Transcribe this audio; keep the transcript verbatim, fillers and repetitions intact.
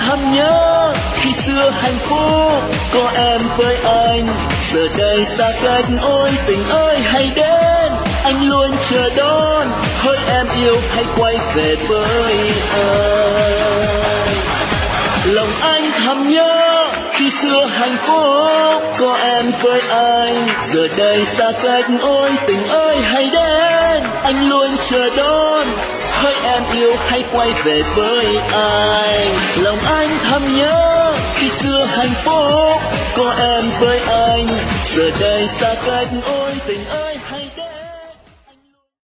thầm nhớ khi xưa hạnh phúc có em với anh. Giờ đây xa cách, ôi tình ơi hãy đến, anh luôn chờ đón. Hỡi em yêu hãy quay về với anh. Lòng anh thầm nhớ khi xưa hạnh phúc có em với anh. Giờ đây xa cách, ôi tình ơi hãy đến, anh luôn chờ đón. Hỡi em yêu hãy quay về với anh. Lòng anh thầm nhớ khi xưa hạnh phúc có em với anh. Giờ đây xa cách, ôi tình ơi